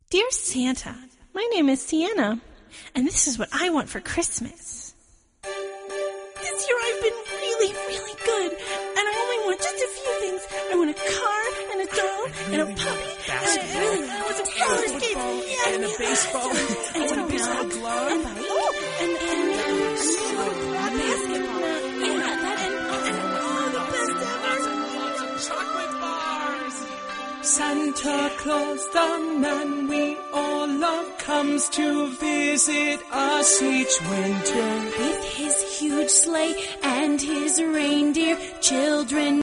Dear Santa, my name is Sienna, and this is what I want for Christmas. This year I've been really, really good, and I only want just a few things. I want a car, and a doll, and a puppy, and I want some roller skates, and a baseball, and a baseball glove, and a basketball, and all the best ever. Chocolate bars. Santa Claus, the man we all love, comes to visit us each winter. With his huge sleigh and his reindeer, children